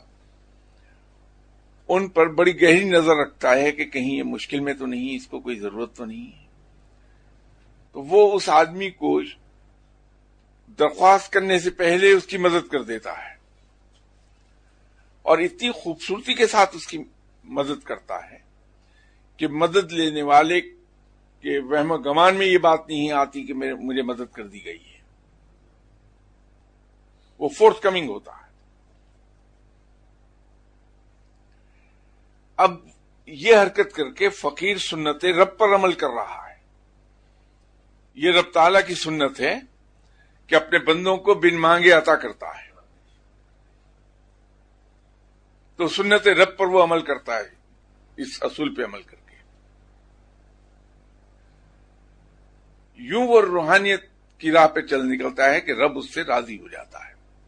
Speaker 1: ان پر بڑی گہری نظر رکھتا ہے کہ کہیں یہ مشکل میں تو نہیں، اس کو کوئی ضرورت تو نہیں ہے۔ تو وہ اس آدمی کو درخواست کرنے سے پہلے اس کی مدد کر دیتا ہے، اور اتنی خوبصورتی کے ساتھ اس کی مدد کرتا ہے کہ مدد لینے والے کے وہم و گمان میں یہ بات نہیں آتی کہ مجھے مدد کر دی گئی ہے، وہ فورتھ کمنگ ہوتا ہے۔ اب یہ حرکت کر کے فقیر سنت رب پر عمل کر رہا ہے۔ یہ رب تعالیٰ کی سنت ہے کہ اپنے بندوں کو بن مانگے عطا کرتا ہے، تو سنت رب پر وہ عمل کرتا ہے، اس اصول پہ عمل کر کے یوں وہ روحانیت کی راہ پہ چل نکلتا ہے کہ رب اس سے راضی ہو جاتا ہے۔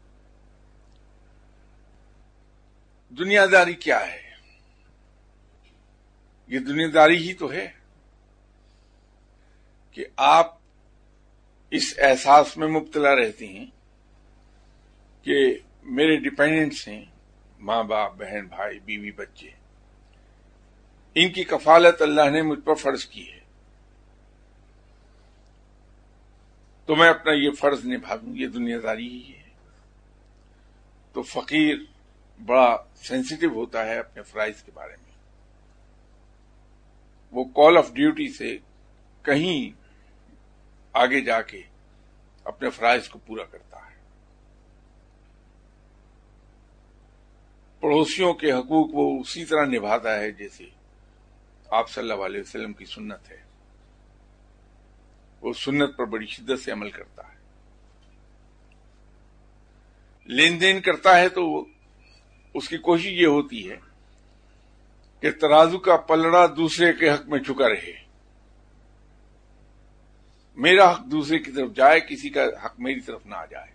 Speaker 1: دنیا داری کیا ہے؟ یہ دنیا داری ہی تو ہے کہ آپ اس احساس میں مبتلا رہتے ہیں کہ میرے ڈیپینڈنٹس ہیں، ماں باپ، بہن بھائی، بیوی، بچے، ان کی کفالت اللہ نے مجھ پر فرض کی ہے، تو میں اپنا یہ فرض نبھا دوں، یہ دنیا داری ہی ہے۔ تو فقیر بڑا سینسیٹیو ہوتا ہے اپنے فرائض کے بارے میں، وہ کال آف ڈیوٹی سے کہیں آگے جا کے اپنے فرائض کو پورا کرتا ہے۔ پڑوسیوں کے حقوق وہ اسی طرح نبھاتا ہے جیسے آپ صلی اللہ علیہ وسلم کی سنت ہے، وہ سنت پر بڑی شدت سے عمل کرتا ہے۔ لین دین کرتا ہے تو اس کی کوشش یہ ہوتی ہے کہ ترازو کا پلڑا دوسرے کے حق میں جھکا رہے، میرا حق دوسرے کی طرف جائے، کسی کا حق میری طرف نہ آ جائے۔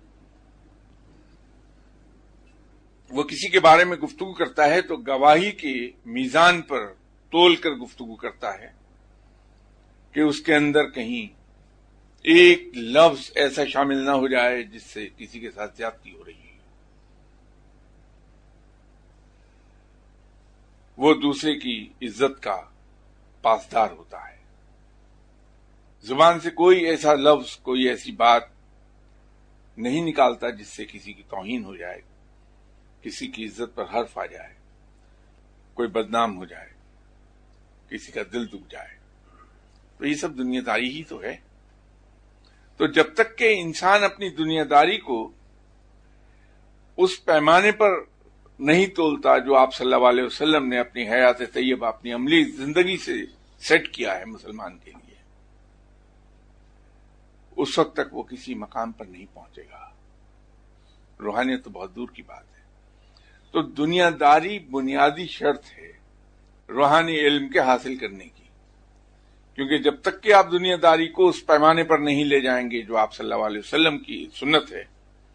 Speaker 1: وہ کسی کے بارے میں گفتگو کرتا ہے تو گواہی کے میزان پر تول کر گفتگو کرتا ہے کہ اس کے اندر کہیں ایک لفظ ایسا شامل نہ ہو جائے جس سے کسی کے ساتھ زیادتی ہو رہی ہے۔ وہ دوسرے کی عزت کا پاسدار ہوتا ہے۔ زبان سے کوئی ایسا لفظ، کوئی ایسی بات نہیں نکالتا جس سے کسی کی توہین ہو جائے، کسی کی عزت پر حرف آ جائے، کوئی بدنام ہو جائے، کسی کا دل دکھ جائے۔ تو یہ سب دنیا داری ہی تو ہے۔ تو جب تک کہ انسان اپنی دنیا داری کو اس پیمانے پر نہیں تولتا جو آپ صلی اللہ علیہ وسلم نے اپنی حیات طیبہ، اپنی عملی زندگی سے سیٹ کیا ہے مسلمان کے لیے، اس وقت تک وہ کسی مقام پر نہیں پہنچے گا۔ روحانیت تو بہت دور کی بات ہے۔ تو دنیا داری بنیادی شرط ہے روحانی علم کے حاصل کرنے کی، کیونکہ جب تک کہ آپ دنیا داری کو اس پیمانے پر نہیں لے جائیں گے جو آپ صلی اللہ علیہ وسلم کی سنت ہے،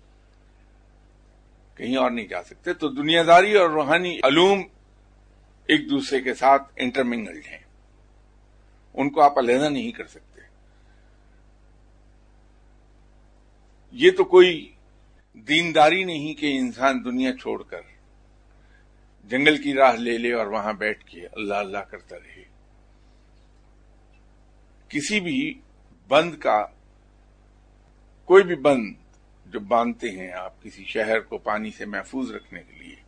Speaker 1: کہیں اور نہیں جا سکتے۔ تو دنیا داری اور روحانی علوم ایک دوسرے کے ساتھ انٹرمنگلڈ ہیں، ان کو آپ علیحدہ نہیں کر سکتے۔ یہ تو کوئی دینداری نہیں کہ انسان دنیا چھوڑ کر جنگل کی راہ لے لے اور وہاں بیٹھ کے اللہ اللہ کرتا رہے۔ کسی بھی بند کا، کوئی بھی بند جو باندھتے ہیں آپ کسی شہر کو پانی سے محفوظ رکھنے کے لیے،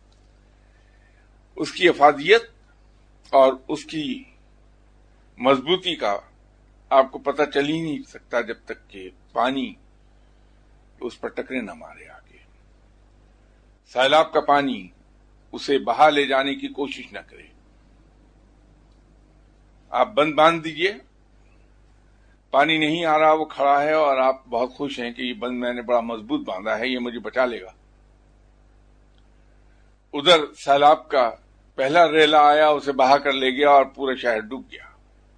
Speaker 1: اس کی افادیت اور اس کی مضبوطی کا آپ کو پتہ چل ہی نہیں سکتا جب تک کہ پانی اس پر ٹکرے نہ مارے آگے، سیلاب کا پانی اسے بہا لے جانے کی کوشش نہ کرے۔ آپ بند باندھ دیجئے، پانی نہیں آ رہا، وہ کھڑا ہے اور آپ بہت خوش ہیں کہ یہ بند میں نے بڑا مضبوط باندھا ہے، یہ مجھے بچا لے گا۔ ادھر سیلاب کا پہلا ریلا آیا، اسے بہا کر لے گیا اور پورا شہر ڈوب گیا۔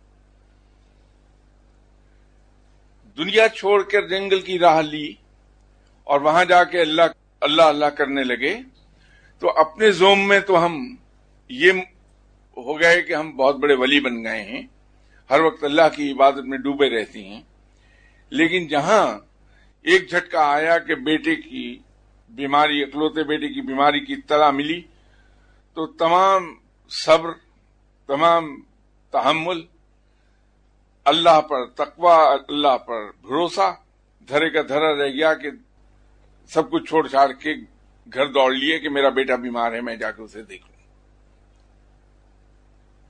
Speaker 1: دنیا چھوڑ کر جنگل کی راہ لی اور وہاں جا کے اللہ اللہ اللہ کرنے لگے تو اپنے زوم میں تو ہم یہ ہو گئے کہ ہم بہت بڑے ولی بن گئے ہیں، ہر وقت اللہ کی عبادت میں ڈوبے رہتے ہیں۔ لیکن جہاں ایک جھٹکا آیا کہ بیٹے کی بیماری، اکلوتے بیٹے کی بیماری کی اطلاع ملی، تو تمام صبر، تمام تحمل، اللہ پر تقوی، اللہ پر بھروسہ دھرے کا دھرا رہ گیا کہ سب کچھ چھوڑ چھاڑ کے گھر دوڑ لیے کہ میرا بیٹا بیمار ہے، میں جا کے اسے دیکھ لوں۔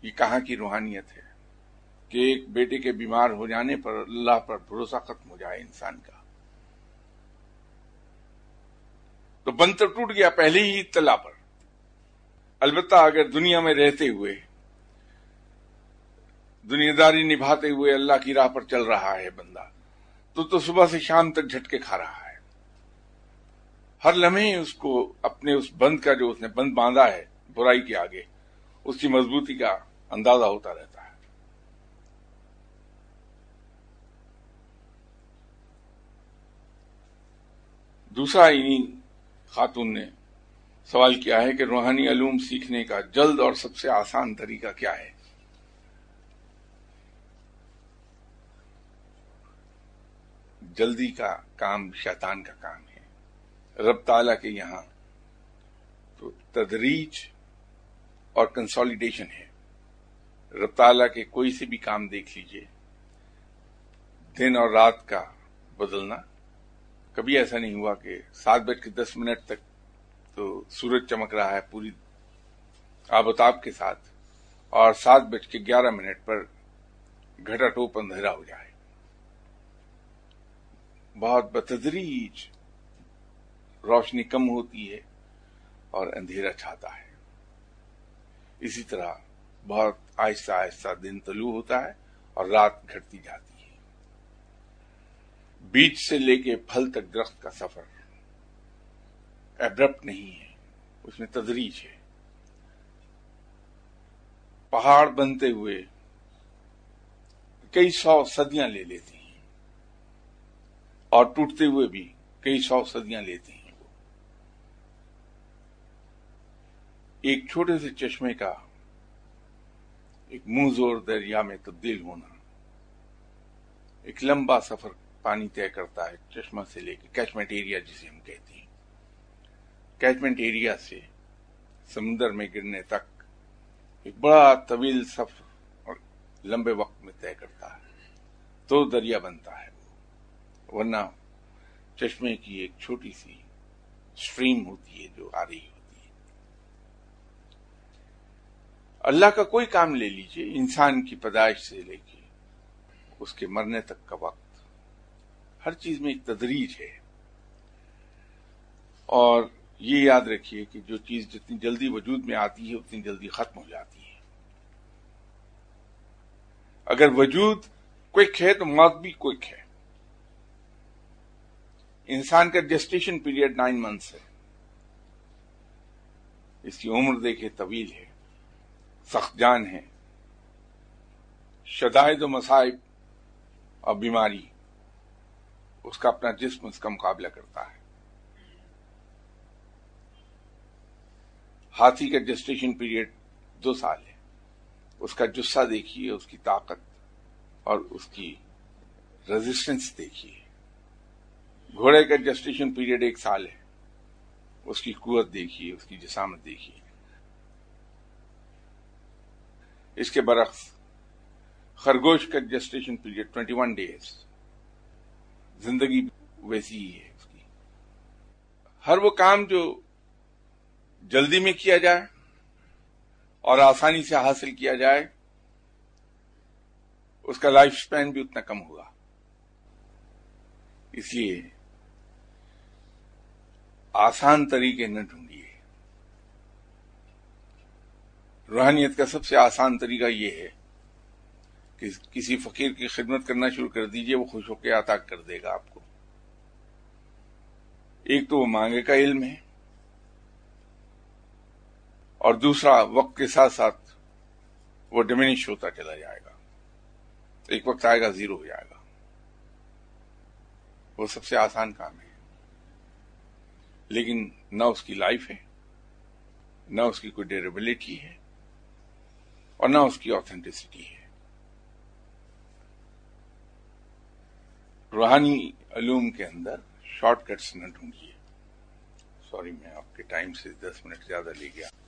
Speaker 1: یہ کہاں کی روحانیت ہے کہ ایک بیٹے کے بیمار ہو جانے پر اللہ پر بھروسہ ختم ہو جائے انسان کا؟ تو بندر ٹوٹ گیا پہلے ہی اطلاع پر. البتہ اگر دنیا میں رہتے ہوئے دنیا داری نبھاتے ہوئے اللہ کی راہ پر چل رہا ہے بندہ، تو تو صبح سے شام تک جھٹکے کھا رہا ہے. ہر لمحے اس کو اپنے اس بند کا جو اس نے بند باندھا ہے برائی کے آگے، اس کی مضبوطی کا اندازہ ہوتا رہتا ہے. دوسرا انہی خاتون نے سوال کیا ہے کہ روحانی علوم سیکھنے کا جلد اور سب سے آسان طریقہ کیا ہے؟ جلدی کا کام شیطان کا کام ہے. رب تعالیٰ کے یہاں تو تدریج اور کنسالیڈیشن ہے. رب تعالیٰ کے کوئی سے بھی کام دیکھ لیجئے، دن اور رات کا بدلنا. کبھی ایسا نہیں ہوا کہ سات بج کے دس منٹ تک تو سورج چمک رہا ہے پوری آب و تاب کے ساتھ، اور سات بج کے گیارہ منٹ پر گھٹا ٹوپ اندھیرا ہو جائے. بہت بتدریج روشنی کم ہوتی ہے اور اندھیرا چھاتا ہے. اسی طرح بہت آہستہ آہستہ دن طلوع ہوتا ہے اور رات گھٹتی جاتی ہے. بیج سے لے کے پھل تک درخت کا سفر ایبرپٹ نہیں ہے، اس میں تدریج ہے. پہاڑ بنتے ہوئے کئی سو صدیاں لے لیتی ہیں اور ٹوٹتے ہوئے بھی کئی سو صدیاں لیتے ہیں. وہ ایک چھوٹے سے چشمے کا ایک منہ زور دریا میں تبدیل ہونا ایک لمبا سفر پانی طے کرتا ہے. چشمہ سے لے کے کیچمنٹ ایریا جسے ہم کہتے ہیں، کیچمنٹ ایریا سے سمندر میں گرنے تک ایک بڑا طویل سفر اور لمبے وقت میں طے کرتا ہے. تو دریا بنتا ہے وہ، ورنہ چشمے کی ایک چھوٹی سی سٹریم ہوتی ہے جو آ رہی ہوتی ہے. اللہ کا کوئی کام لے لیجئے، انسان کی پیدائش سے لے کے اس کے مرنے تک کا وقت، ہر چیز میں ایک تدریج ہے. اور یہ یاد رکھیے کہ جو چیز جتنی جلدی وجود میں آتی ہے اتنی جلدی ختم ہو جاتی ہے. اگر وجود کوئک ہے تو موت بھی کوئک ہے. انسان کا جسٹیشن پیریڈ نائن منتھس ہے. اس کی عمر دیکھے طویل ہے، سخت جان ہے. شدائد و مصائب اور بیماری اس کا اپنا جسم اس کا مقابلہ کرتا ہے. ہاتھی کا جسٹیشن پیریڈ دو سال ہے. اس کا جثہ دیکھیے، اس کی طاقت اور اس کی ریزسٹنس دیکھیے. گھوڑے کا جسٹیشن پیریڈ ایک سال ہے. اس کی قوت دیکھیے، اس کی جسامت دیکھیے. اس کے برعکس خرگوش کا gestation period twenty one days. زندگی ویسی ہی ہے اس کی. ہر وہ کام جو جلدی میں کیا جائے اور آسانی سے حاصل کیا جائے اس کا لائف سپین بھی اتنا کم ہوگا. اس لیے آسان طریقے نہ ڈھونڈیے. روحانیت کا سب سے آسان طریقہ یہ ہے کہ کسی فقیر کی خدمت کرنا شروع کر دیجئے، وہ خوش ہو کے عطا کر دے گا آپ کو. ایک تو وہ مانگے کا علم ہے، اور دوسرا وقت کے ساتھ ساتھ وہ ڈیمینش ہوتا چلا جائے گا. ایک وقت آئے گا زیرو ہو جائے گا. وہ سب سے آسان کام ہے، لیکن نہ اس کی لائف ہے، نہ اس کی کوئی ڈیوریبلٹی ہے، اور نہ اس کی آتھینٹسٹی ہے. روحانی علوم کے اندر شارٹ کٹس نہ ڈھونڈیے. سوری میں آپ کے ٹائم سے دس منٹ زیادہ لے گیا.